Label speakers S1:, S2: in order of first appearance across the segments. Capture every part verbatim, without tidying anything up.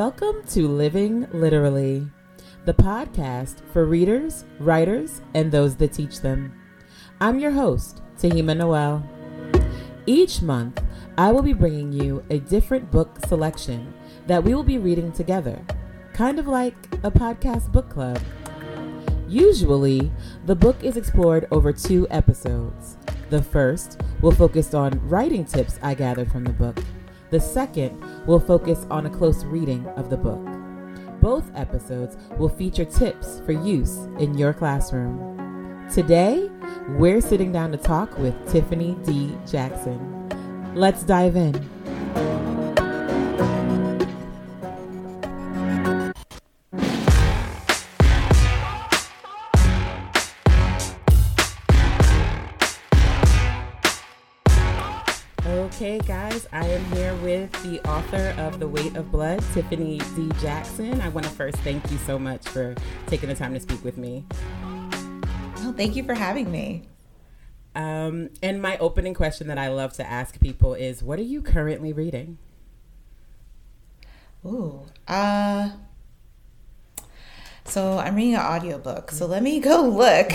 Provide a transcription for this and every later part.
S1: Welcome to Living Literally, the podcast for readers, writers, and those that teach them. I'm your host, Tahima Noel. Each month, I will be bringing you a different book selection that we will be reading together, kind of like a podcast book club. Usually, the book is explored over two episodes. The first will focus on writing tips I gathered from the book. The second will focus on a close reading of the book. Both episodes will feature tips for use in your classroom. Today, we're sitting down to talk with Tiffany D. Jackson. Let's dive in. Okay, guys, I am here with the author of The Weight of Blood, Tiffany D. Jackson. I want to first thank you so much for taking the time to speak with me.
S2: Oh, thank you for having me.
S1: Um, and my opening question that I love to ask people is, what are you currently reading?
S2: Ooh, uh, so I'm reading an audiobook. So let me go look.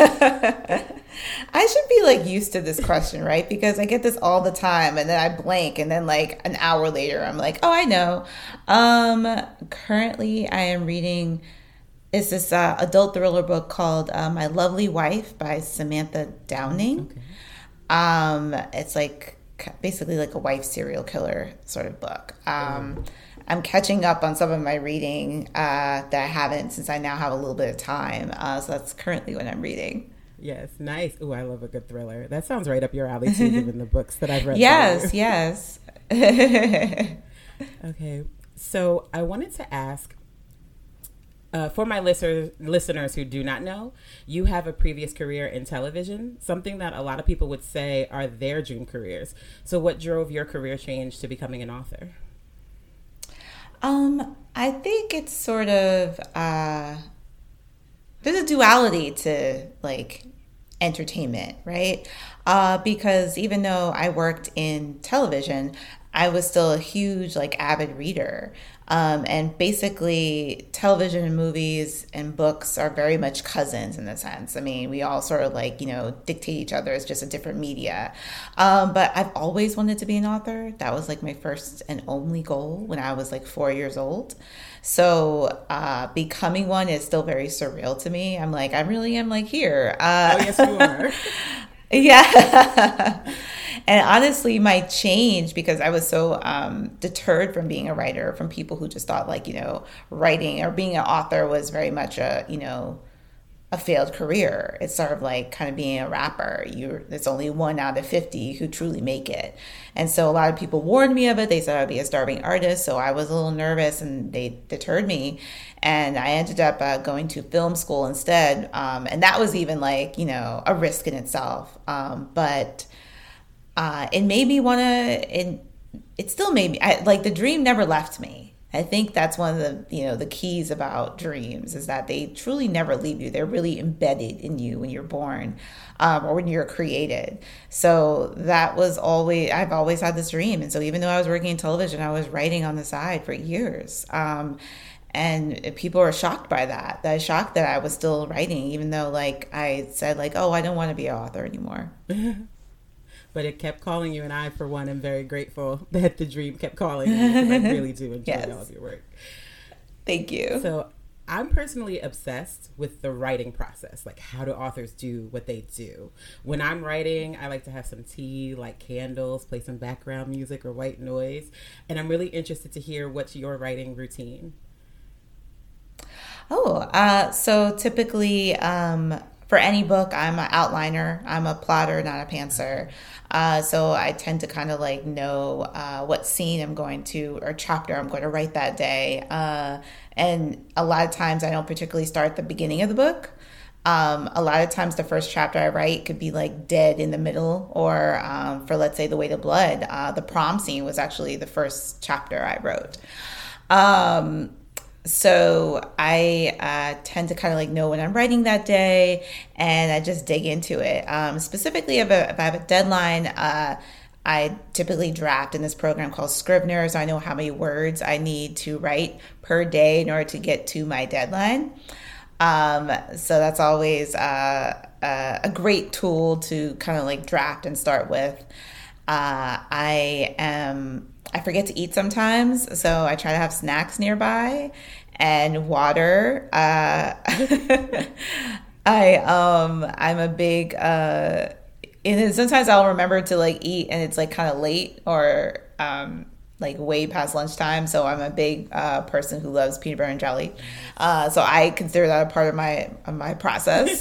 S2: I should be like used to this question, right? Because I get this all the time and then I blank and then like an hour later I'm like, oh, I know. Um, currently I am reading, it's this uh, adult thriller book called uh, My Lovely Wife by Samantha Downing. Okay. Um, it's like basically like a wife serial killer sort of book. Um, oh. I'm catching up on some of my reading uh, that I haven't since I now have a little bit of time. Uh, so that's currently what I'm reading.
S1: Yes, nice. Ooh, I love a good thriller. That sounds right up your alley too, given the books that I've read.
S2: Yes, yes.
S1: Okay, so I wanted to ask, uh, for my listeners, listeners who do not know, you have a previous career in television, something that a lot of people would say are their dream careers. So what drove your career change to becoming an author?
S2: Um, I think it's sort of, uh, there's a duality to like entertainment, right? Uh, because even though I worked in television, I was still a huge like avid reader. Um, and basically television and movies and books are very much cousins in a sense. I mean, we all sort of like, you know, dictate each other. It's just a different media. Um, but I've always wanted to be an author. That was like my first and only goal when I was like four years old. So uh, becoming one is still very surreal to me. I'm like, I really am like here. Uh,
S1: oh, yes, you are.
S2: Yeah. And honestly, my change, because I was so um, deterred from being a writer, from people who just thought like, you know, writing or being an author was very much a, you know, a failed career. It's sort of like kind of being a rapper. You're, there's only one out of fifty who truly make it. And so a lot of people warned me of it. They said I'd be a starving artist. So I was a little nervous and they deterred me. And I ended up uh, going to film school instead. Um, and that was even like, you know, a risk in itself. Um, but uh, it made me want to, it, it still made me, I, like the dream never left me. I think that's one of the, you know, the keys about dreams is that they truly never leave you. They're really embedded in you when you're born um, or when you're created. So that was always, I've always had this dream. And so even though I was working in television, I was writing on the side for years. Um, and people are shocked by that. They're shocked that I was still writing, even though like I said like, oh, I don't want to be an author anymore.
S1: But it kept calling you, and I, for one, am very grateful that the dream kept calling you, because I really do enjoy yes. all of your work.
S2: Thank you.
S1: So I'm personally obsessed with the writing process. Like, how do authors do what they do? When I'm writing, I like to have some tea, light candles, play some background music or white noise. And I'm really interested to hear what's your writing routine.
S2: Oh, uh, so typically um, for any book, I'm an outliner. I'm a plotter, not a pantser. Uh, so I tend to kind of like know uh, what scene I'm going to or chapter I'm going to write that day. Uh, and a lot of times I don't particularly start at the beginning of the book. Um, a lot of times the first chapter I write could be like dead in the middle, or um, for, let's say, The Weight of Blood, uh, the prom scene was actually the first chapter I wrote. Um, So I uh, tend to kind of like know when I'm writing that day, and I just dig into it. Um, specifically, if, a, if I have a deadline, uh, I typically draft in this program called Scrivener, so I know how many words I need to write per day in order to get to my deadline. Um, so that's always uh, uh, a great tool to kind of like draft and start with. Uh, I am I forget to eat sometimes, so I try to have snacks nearby and water. Uh, I um I'm a big uh, and then sometimes I'll remember to like eat and it's like kind of late or um like way past lunchtime. So I'm a big uh, person who loves peanut butter and jelly. Uh, so I consider that a part of my of my process.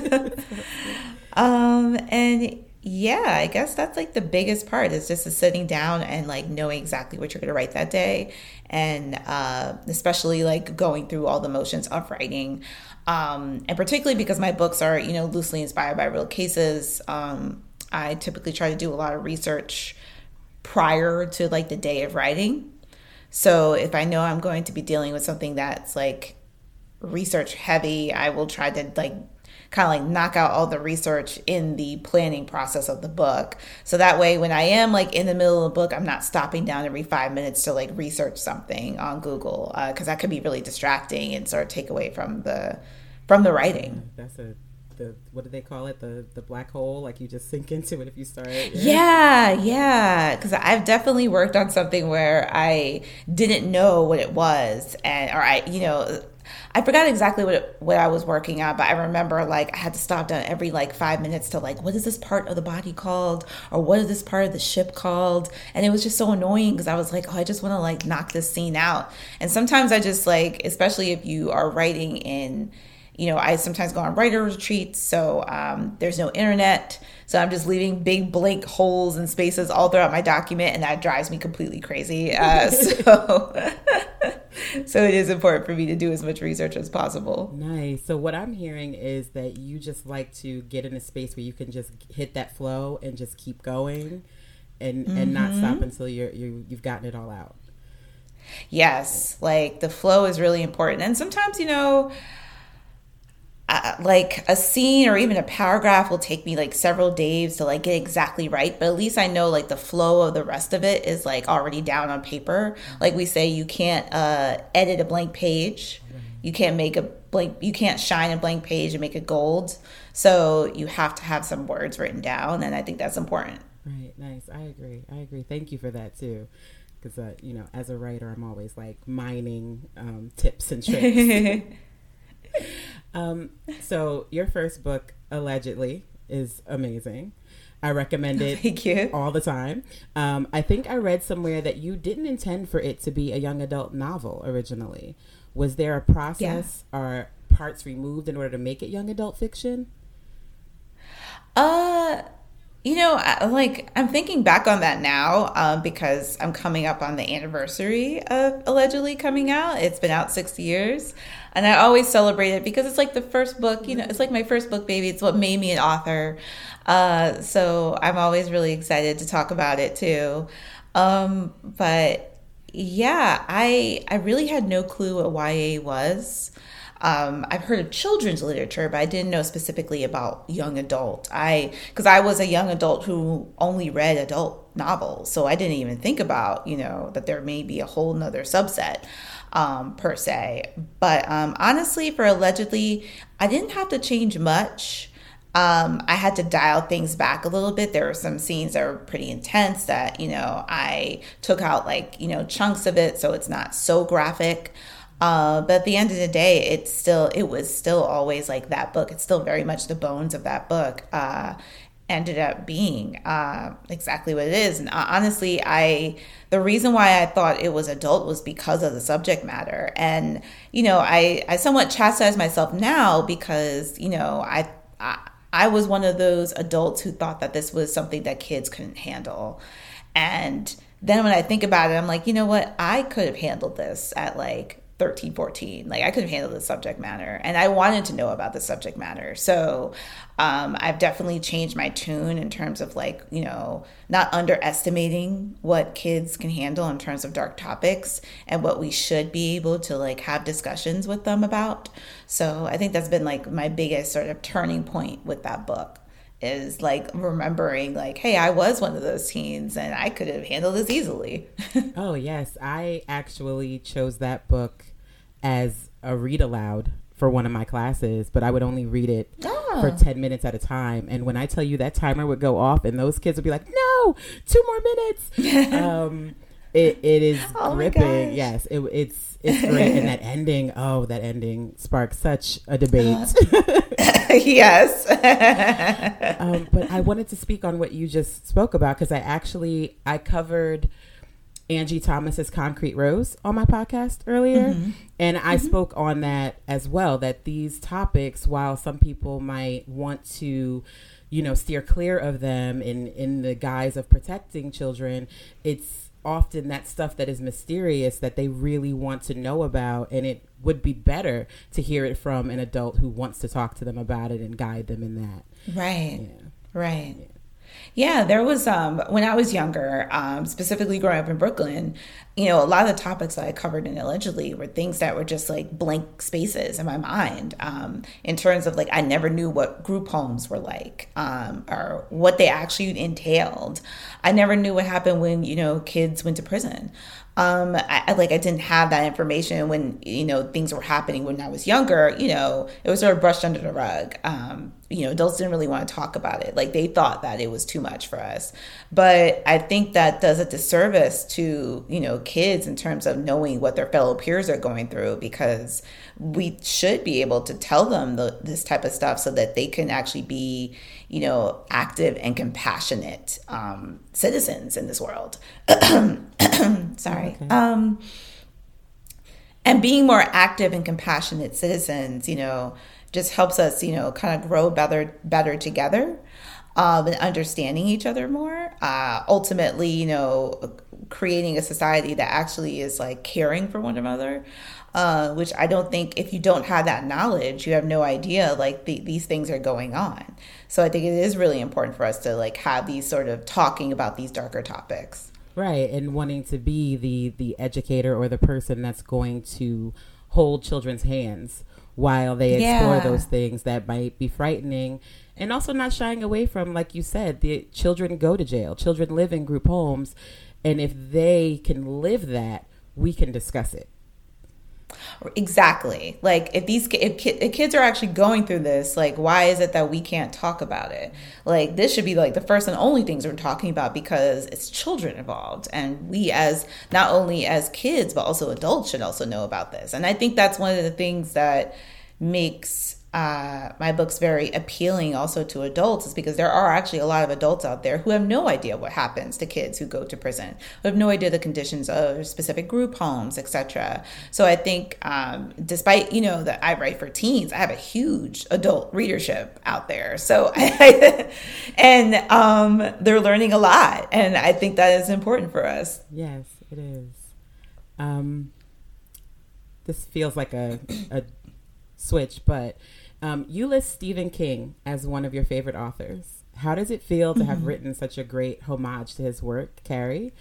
S2: um and. Yeah, I guess that's like the biggest part is just the sitting down and like knowing exactly what you're going to write that day. And uh, especially like going through all the motions of writing. Um, and particularly because my books are, you know, loosely inspired by real cases. Um, I typically try to do a lot of research prior to like the day of writing. So if I know I'm going to be dealing with something that's like research heavy, I will try to like kind of like knock out all the research in the planning process of the book. So that way, when I am like in the middle of the book, I'm not stopping down every five minutes to like research something on Google, because uh, that could be really distracting and sort of take away from the from the writing.
S1: That's a the what do they call it? The the black hole. Like you just sink into it if you start.
S2: Yeah, yeah. Because I've definitely worked on something where I didn't know what it was, and or I, you know. I forgot exactly what it, what I was working on, but I remember like I had to stop down every like five minutes to like, what is this part of the body called? Or what is this part of the ship called? And it was just so annoying because I was like, oh, I just want to like knock this scene out. And sometimes I just like, especially if you are writing in, you know, I sometimes go on writer retreats, so um, there's no internet. So I'm just leaving big blank holes and spaces all throughout my document, and that drives me completely crazy. Uh, so, so it is important for me to do as much research as possible.
S1: Nice. So what I'm hearing is that you just like to get in a space where you can just hit that flow and just keep going, and mm-hmm. and not stop until you're you you've gotten it all out.
S2: Yes, like the flow is really important, and sometimes you know. Uh, like a scene or even a paragraph will take me like several days to like get exactly right, but at least I know like the flow of the rest of it is like already down on paper. Like we say, you can't uh, edit a blank page. You can't make a blank, you can't shine a blank page and make it gold. So you have to have some words written down, and I think that's important.
S1: Right. Nice. I agree. I agree. Thank you for that too. Because, uh, you know, as a writer, I'm always like mining um, tips and tricks. Um, so your first book, Allegedly, is amazing. I recommend it
S2: Thank you.
S1: all the time. Um, I think I read somewhere that you didn't intend for it to be a young adult novel originally. Was there a process yeah. or parts removed in order to make it young adult fiction?
S2: Uh, you know, I, like I'm thinking back on that now um, because I'm coming up on the anniversary of Allegedly coming out. It's been out six years. And I always celebrate it because it's like the first book, you know, it's like my first book, baby. It's what made me an author. Uh, so I'm always really excited to talk about it too. Um, but yeah, I I really had no clue what Y A was. Um, I've heard of children's literature, but I didn't know specifically about young adult. I, because I was a young adult who only read adult novels, so I didn't even think about, you know, that there may be a whole nother subset. Um, per se. But um, honestly, for Allegedly, I didn't have to change much. Um, I had to dial things back a little bit. There were some scenes that were pretty intense that, you know, I took out like, you know, chunks of it so it's not so graphic. Uh, but at the end of the day, it's still, it was still always like that book. It's still very much the bones of that book. Uh, ended up being uh, exactly what it is. And uh, honestly, I the reason why I thought it was adult was because of the subject matter. And, you know, I, I somewhat chastise myself now because, you know, I, I I was one of those adults who thought that this was something that kids couldn't handle. And then when I think about it, I'm like, you know what? I could have handled this at like thirteen, fourteen. Like I could have handled the subject matter, and I wanted to know about the subject matter. So um, I've definitely changed my tune in terms of like, you know, not underestimating what kids can handle in terms of dark topics and what we should be able to like have discussions with them about. So I think that's been like my biggest sort of turning point with that book is like remembering like, hey, I was one of those teens and I could have handled this easily.
S1: Oh, yes. I actually chose that book as a read aloud for one of my classes, but I would only read it oh. for ten minutes at a time. And when I tell you that timer would go off and those kids would be like, no, two more minutes. um, it, it is oh gripping. Yes, it, it's it's great. And that ending, oh, that ending sparked such a debate.
S2: Yes.
S1: um, but I wanted to speak on what you just spoke about because I actually, I covered Angie Thomas's Concrete Rose on my podcast earlier. Mm-hmm. And I mm-hmm. spoke on that as well, that these topics, while some people might want to, you know, steer clear of them in, in the guise of protecting children, it's often that stuff that is mysterious that they really want to know about. And it would be better to hear it from an adult who wants to talk to them about it and guide them in that.
S2: Right.
S1: Yeah.
S2: Right. Yeah. Yeah, there was, um, when I was younger, um, specifically growing up in Brooklyn, you know, a lot of the topics that I covered in Allegedly were things that were just like blank spaces in my mind, um, in terms of like, I never knew what group homes were like, um, or what they actually entailed. I never knew what happened when, you know, kids went to prison. Um, I, I like I didn't have that information when, you know, things were happening when I was younger. You know, it was sort of brushed under the rug. Um, you know, adults didn't really want to talk about it. Like they thought that it was too much for us. But I think that does a disservice to, you know, kids in terms of knowing what their fellow peers are going through, because we should be able to tell them the, this type of stuff so that they can actually be, you know, active and compassionate um, citizens in this world. Sorry. Okay. Um, and being more active and compassionate citizens, you know, just helps us, you know, kind of grow better, better together, um, and understanding each other more. Uh, ultimately, you know, creating a society that actually is like caring for one another. Uh, which I don't think, if you don't have that knowledge, you have no idea like the, these things are going on. So I think it is really important for us to like have these sort of talking about these darker topics.
S1: Right. And wanting to be the, the educator or the person that's going to hold children's hands while they explore yeah. those things that might be frightening, and also not shying away from, like you said, the children go to jail, children live in group homes. And if they can live that, we can discuss it.
S2: Exactly. Like if these if, ki- if kids are actually going through this, like why is it that we can't talk about it? Like this should be like the first and only things we're talking about, because it's children involved, and we as not only as kids but also adults should also know about this. And I think that's one of the things that makes uh, my books very appealing also to adults, is because there are actually a lot of adults out there who have no idea what happens to kids who go to prison, who have no idea the conditions of specific group homes, et cetera. So I think um, despite, you know, that I write for teens, I have a huge adult readership out there. So I, and um, they're learning a lot. And I think that is important for us.
S1: Yes, it is. Um, this feels like a, a switch, but Um, you list Stephen King as one of your favorite authors. How does it feel to have mm-hmm. written such a great homage to his work, Carrie?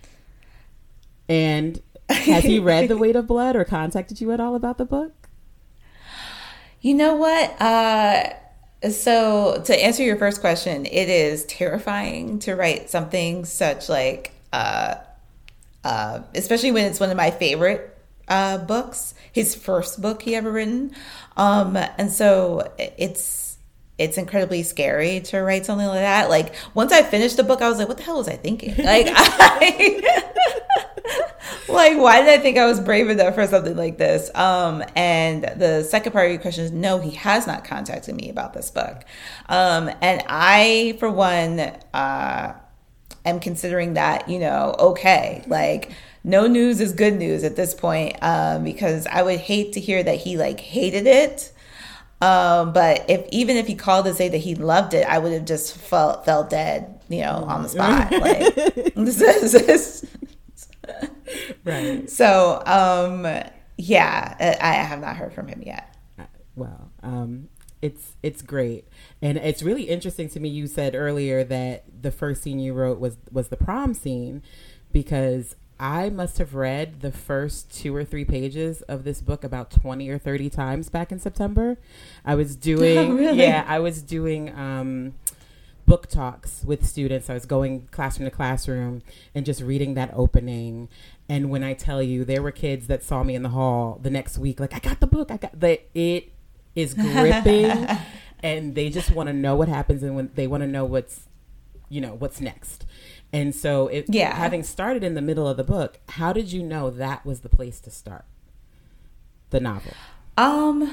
S1: And has he read The Weight of Blood or contacted you at all about the book?
S2: You know what? Uh, so to answer your first question, it is terrifying to write something such like, uh, uh, especially when it's one of my favorite Uh, books, his first book he ever written. Um, and so it's, it's incredibly scary to write something like that. Like once I finished the book, I was like, what the hell was I thinking? Like, I, like, why did I think I was brave enough for something like this? Um, and the second part of your question is, no, he has not contacted me about this book. Um, and I, for one, uh, am considering that, you know, okay, like, no news is good news at this point, um, because I would hate to hear that he like hated it. Um, but if even if he called to say that he loved it, I would have just felt fell dead, you know, on the spot. Like this is this.
S1: Right.
S2: So, um, yeah, I have not heard from him yet.
S1: Well, um, it's it's great, and it's really interesting to me. You said earlier that the first scene you wrote was was the prom scene, because I must have read the first two or three pages of this book about twenty or thirty times back in September. I was doing,
S2: oh, really?
S1: yeah, I was doing um, book talks with students. I was going classroom to classroom and just reading that opening. And when I tell you, there were kids that saw me in the hall the next week, like, I got the book. I got the, it is gripping and they just want to know what happens. And when they want to know what's, you know, what's next. And so it,
S2: yeah.
S1: having started in the middle of the book, how did you know that was the place to start the novel?
S2: Um,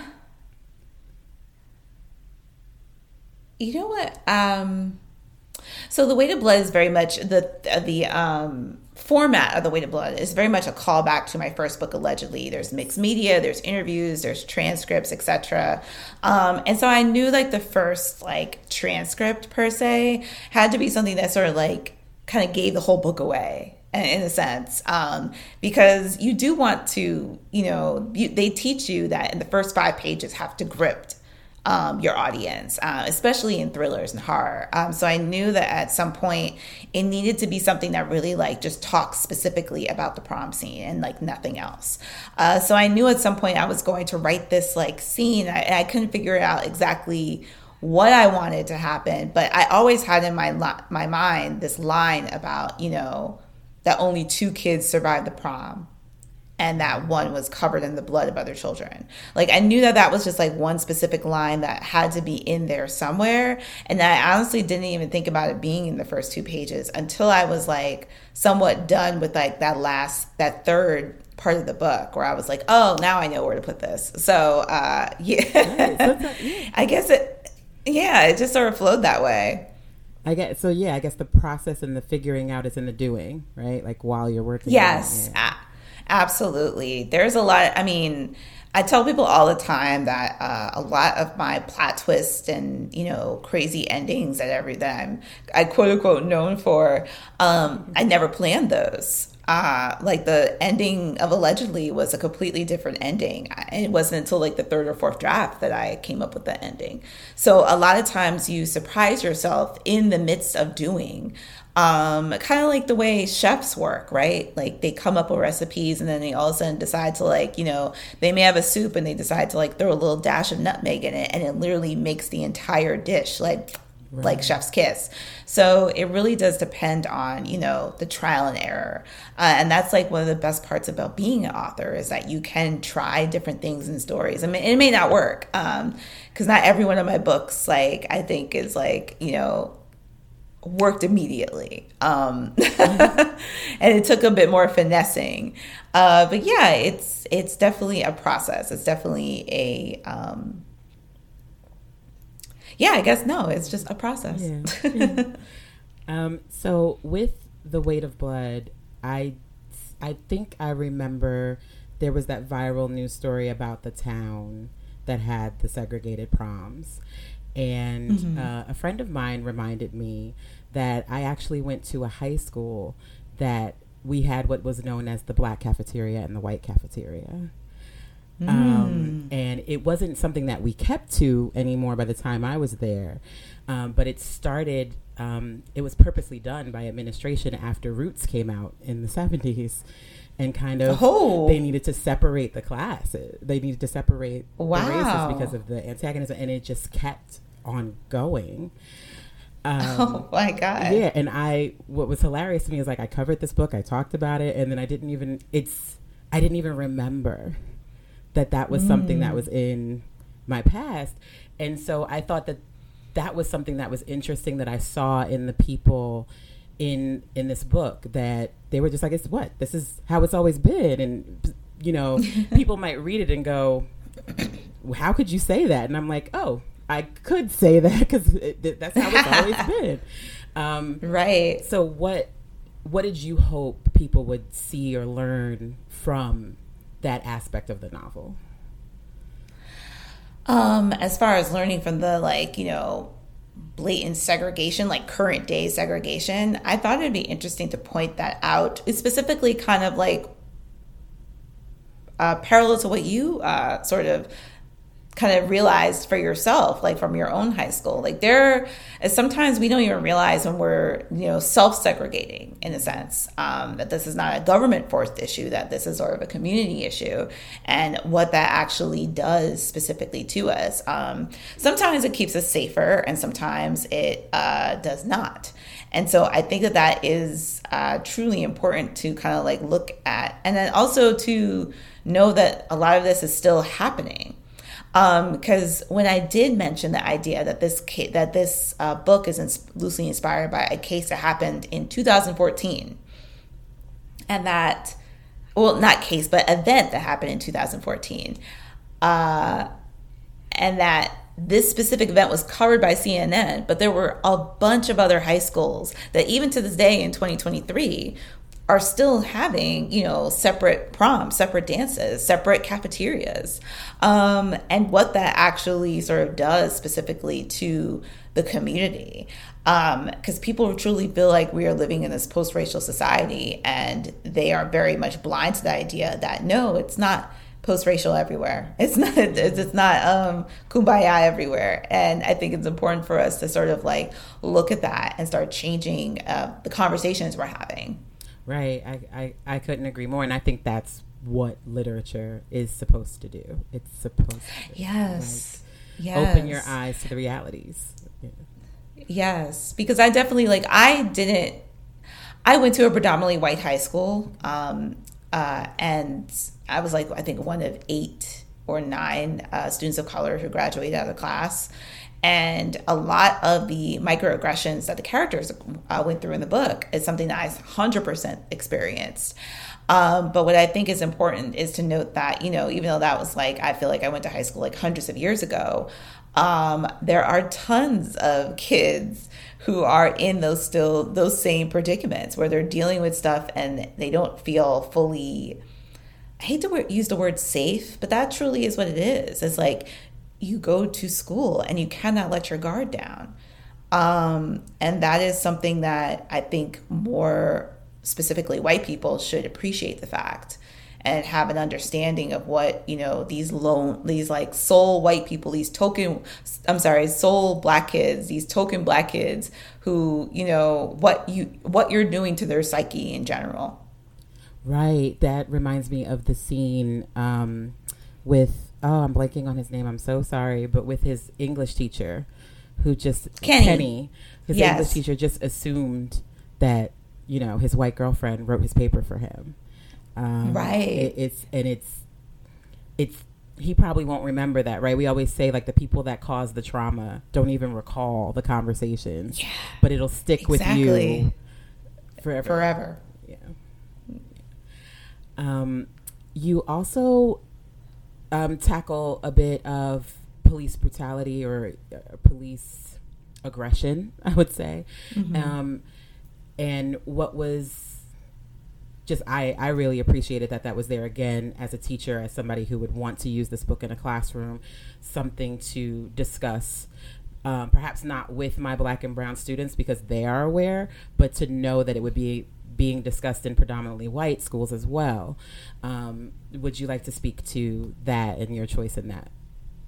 S2: you know what? Um, so The Weight of Blood is very much the, the, um, format of The Weight of Blood is very much a callback to my first book, Allegedly. There's mixed media, there's interviews, there's transcripts, et cetera. Um, and so I knew like the first like transcript per se had to be something that sort of like kind of gave the whole book away in a sense, um, because you do want to, you know, you, they teach you that in the first five pages have to grip Um, your audience, uh, especially in thrillers and horror. Um, so I knew that at some point it needed to be something that really like just talks specifically about the prom scene and like nothing else. Uh, so I knew at some point I was going to write this like scene. I, I couldn't figure out exactly what I wanted to happen, but I always had in my my mind this line about, you know, that only two kids survived the prom. And that one was covered in the blood of other children. Like, I knew that that was just like one specific line that had to be in there somewhere. And I honestly didn't even think about it being in the first two pages until I was like somewhat done with like that last, that third part of the book where I was like, oh, now I know where to put this. So, uh, yeah, right. yeah. I guess it, yeah, it just sort of flowed that way.
S1: I guess, so yeah, I guess the process and the figuring out is in the doing, right? Like while you're working.
S2: Yes.
S1: On it, yeah.
S2: Absolutely. There's a lot. I mean, I tell people all the time that uh, a lot of my plot twists and, you know, crazy endings that every that I'm, I quote unquote known for, um, I never planned those. Uh, like the ending of Allegedly was a completely different ending. It wasn't until like the third or fourth draft that I came up with the ending. So a lot of times you surprise yourself in the midst of doing. Um, kind of like the way chefs work, right? Like they come up with recipes and then they all of a sudden decide to like, you know, they may have a soup and they decide to like throw a little dash of nutmeg in it and it literally makes the entire dish like, right. like chef's kiss. So it really does depend on, you know, the trial and error. Uh, and that's like one of the best parts about being an author is that you can try different things in stories. I mean, it may not work. Um, cause not every one of my books, like I think is like, you know, worked immediately. Um, and it took a bit more finessing. Uh, but yeah, it's, it's definitely a process. It's definitely a, um, yeah, I guess, no, it's just a process.
S1: Yeah. Yeah. um, so with The Weight of Blood, I, I think I remember there was that viral news story about the town that had the segregated proms. And mm-hmm. uh, a friend of mine reminded me that I actually went to a high school that we had what was known as the black cafeteria and the white cafeteria. Mm. Um, and it wasn't something that we kept to anymore by the time I was there. Um, but it started, um, it was purposely done by administration after Roots came out in the seventies. And kind of, oh. they needed to separate the classes. They needed to separate
S2: wow.
S1: the races because of the antagonism. And it just kept on going. Um,
S2: oh my God.
S1: Yeah. And I, what was hilarious to me is like, I covered this book, I talked about it, and then I didn't even, it's, I didn't even remember that that was mm. something that was in my past. And so I thought that that was something that was interesting that I saw in the people in, in this book, that they were just like, it's what, this is how it's always been. And, you know, people might read it and go, how could you say that? And I'm like, oh, I could say that because that's how it's always been. Um,
S2: right.
S1: So what what did you hope people would see or learn from that aspect of the novel?
S2: Um, as far as learning from the, like, you know, blatant segregation, like current day segregation, I thought it'd be interesting to point that out. It's specifically kind of like uh, parallel to what you uh, sort of kind of realized for yourself, like from your own high school. Like there is sometimes we don't even realize when we're, you know, self-segregating in a sense, um, that this is not a government forced issue, that this is sort of a community issue, and what that actually does specifically to us. Um, sometimes it keeps us safer, and sometimes it uh, does not. And so I think that that is uh, truly important to kind of like look at, and then also to know that a lot of this is still happening. Um, because when I did mention the idea that this ca- that this uh, book is ins- loosely inspired by a case that happened in two thousand fourteen, and that, well, not case, but event that happened in two thousand fourteen, uh, and that this specific event was covered by C N N, but there were a bunch of other high schools that even to this day in twenty twenty-three are still having, you know, separate proms, separate dances, separate cafeterias. Um, and what that actually sort of does specifically to the community. Because um, people truly feel like we are living in this post-racial society, and they are very much blind to the idea that, no, it's not post-racial everywhere. It's not, it's, it's not um, kumbaya everywhere. And I think it's important for us to sort of like look at that and start changing uh, the conversations we're having.
S1: Right. I, I, I couldn't agree more. And I think that's what literature is supposed to do. It's supposed to
S2: yes.
S1: Like,
S2: yes.
S1: open your eyes to the realities. Yeah.
S2: Yes. Because I definitely, like, I didn't, I went to a predominantly white high school. Um, uh, and I was like, I think one of eight or nine uh, students of color who graduated out of the class. And a lot of the microaggressions that the characters uh, went through in the book is something that I one hundred percent experienced. Um, but what I think is important is to note that, you know, even though that was like, I feel like I went to high school like hundreds of years ago, um, there are tons of kids who are in those still, those same predicaments where they're dealing with stuff and they don't feel fully, I hate to use the word safe, but that truly is what it is. It's like, you go to school and you cannot let your guard down. Um, and that is something that I think more specifically white people should appreciate the fact and have an understanding of what, you know, these lone, these like soul white people, these token, I'm sorry, soul black kids, these token black kids who, you know, what you, what you're doing to their psyche in general.
S1: Right. That reminds me of the scene um, with, oh, I'm blanking on his name. I'm so sorry. But with his English teacher who just,
S2: Kenny,
S1: Kenny his
S2: yes.
S1: English teacher just assumed that, you know, his white girlfriend wrote his paper for him. Um,
S2: right.
S1: It, it's, and it's, it's, he probably won't remember that, right? We always say like the people that cause the trauma don't even recall the conversations,
S2: yeah,
S1: but it'll stick
S2: exactly.
S1: with you forever.
S2: Forever.
S1: Yeah. Um, you also um, tackle a bit of police brutality or uh, police aggression, I would say. Mm-hmm. Um, and what was just, I, I really appreciated that that was there again as a teacher, as somebody who would want to use this book in a classroom, something to discuss, um, perhaps not with my black and brown students because they are aware, but to know that it would be being discussed in predominantly white schools as well. Um, would you like to speak to that and your choice in that?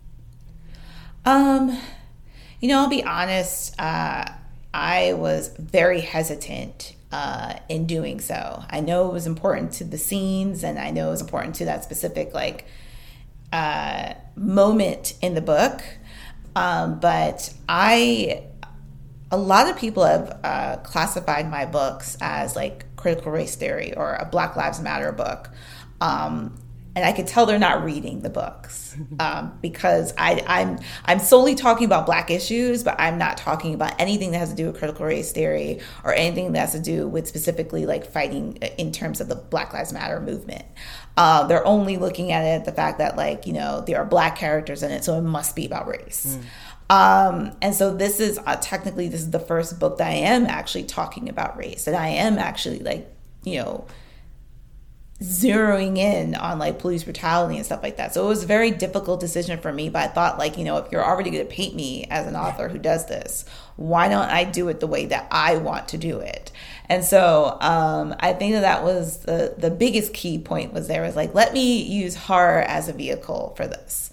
S2: Um, you know, I'll be honest. Uh, I was very hesitant uh, in doing so. I know it was important to the scenes, and I know it was important to that specific like uh, moment in the book. Um, but I, a lot of people have uh, classified my books as like critical race theory or a Black Lives Matter book. Um, and I could tell they're not reading the books um, because I, I'm I'm solely talking about Black issues, but I'm not talking about anything that has to do with critical race theory or anything that has to do with specifically like fighting in terms of the Black Lives Matter movement. Uh, they're only looking at it the fact that like, you know, there are Black characters in it, so it must be about race. Mm. Um, and so this is uh, technically this is the first book that I am actually talking about race, and I am actually like, you know, zeroing in on like police brutality and stuff like that. So it was a very difficult decision for me, but I thought like, you know, if you're already going to paint me as an author who does this, why don't I do it the way that I want to do it? And so um, I think that that was the, the biggest key point was there was like, let me use horror as a vehicle for this.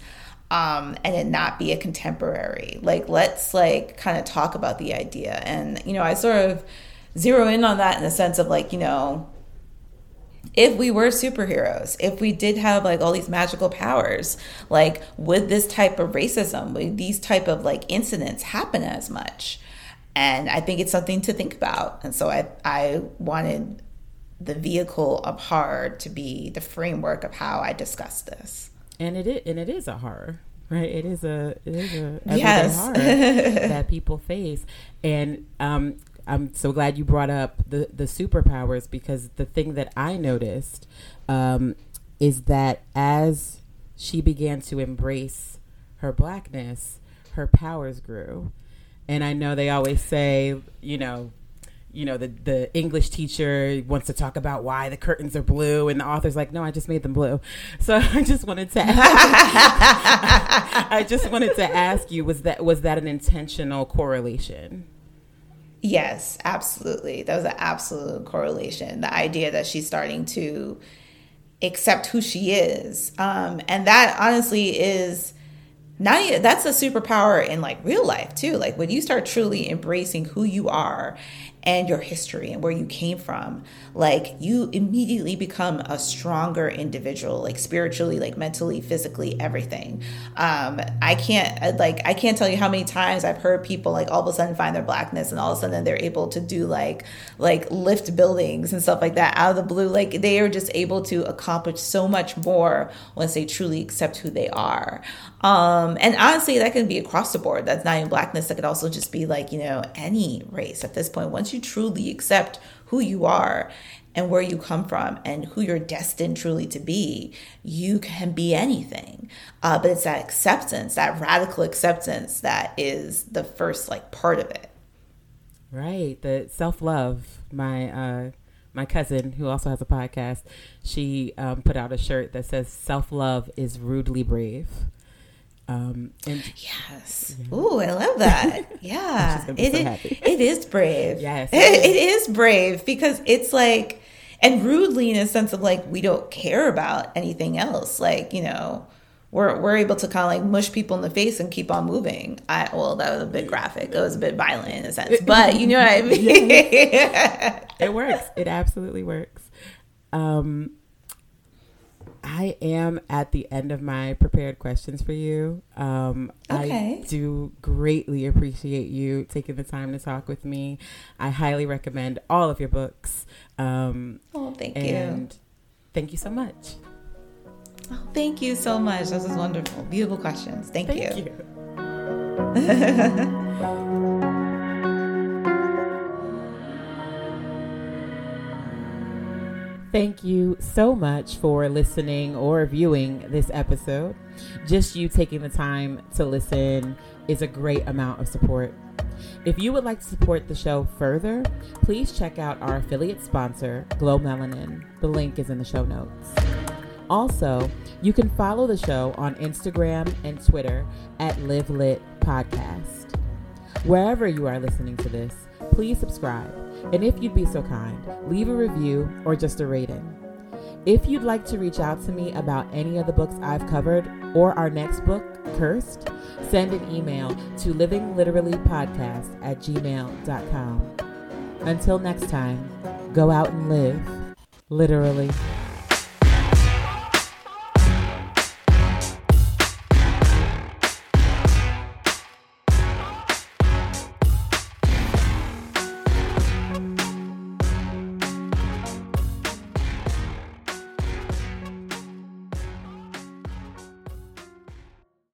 S2: um, and it not be a contemporary. Like, let's like kind of talk about the idea. And, you know, I sort of zero in on that in the sense of like, you know, if we were superheroes, if we did have like all these magical powers, like would this type of racism, would these type of like incidents happen as much? And I think it's something to think about. And so I, I wanted the vehicle of horror to be the framework of how I discuss this.
S1: And it is, and it is a horror, right? It is a it is a everyday
S2: yes.
S1: horror that people face. And um, I'm so glad you brought up the the superpowers, because the thing that I noticed um, is that as she began to embrace her blackness, her powers grew. And I know they always say, you know, you know, the, the English teacher wants to talk about why the curtains are blue, and the author's like, no, I just made them blue. So I just wanted to ask, I just wanted to ask you, was that was that an intentional correlation?
S2: Yes, absolutely. That was an absolute correlation. The idea that she's starting to accept who she is. Um, and that honestly is not even, that's a superpower in like real life too. Like when you start truly embracing who you are and your history and where you came from, like you immediately become a stronger individual, like spiritually, like mentally, physically, everything. Um, I can't like, I can't tell you how many times I've heard people like all of a sudden find their blackness and all of a sudden they're able to do like, like lift buildings and stuff like that out of the blue. Like they are just able to accomplish so much more once they truly accept who they are. Um, and honestly, that can be across the board. That's not even blackness. That could also just be like, you know, any race at this point. Once you truly accept who you are and where you come from and who you're destined truly to be, you can be anything. Uh, but it's that acceptance, that radical acceptance, that is the first like part of it.
S1: Right. The self-love. My, uh, my cousin, who also has a podcast, she um, put out a shirt that says self-love is rudely brave. Um, and
S2: yes. Yeah. Ooh, I love that. Yeah. It, so it, it is brave.
S1: Yes.
S2: It, it is brave because it's like, and rudely in a sense of like, we don't care about anything else. Like, you know, we're, we're able to kind of like mush people in the face and keep on moving. I, well, that was a bit graphic. It was a bit violent in a sense, but you know what I mean?
S1: Yeah. It works. It absolutely works. Um, I am at the end of my prepared questions for you. Um,
S2: okay.
S1: I do greatly appreciate you taking the time to talk with me. I highly recommend all of your books. Um,
S2: oh, thank
S1: and
S2: you.
S1: Thank you so much.
S2: Oh, thank you so much. This is wonderful. Beautiful questions. Thank,
S1: thank
S2: you.
S1: you. Thank you so much for listening or viewing this episode. Just you taking the time to listen is a great amount of support. If you would like to support the show further, please check out our affiliate sponsor, Glow Melanin. The link is in the show notes. Also, you can follow the show on Instagram and Twitter at Live Lit Podcast. Wherever you are listening to this, please subscribe. And if you'd be so kind, leave a review or just a rating. If you'd like to reach out to me about any of the books I've covered or our next book, Cursed, send an email to living literally podcast at gmail dot com. Until next time, go out and live, literally.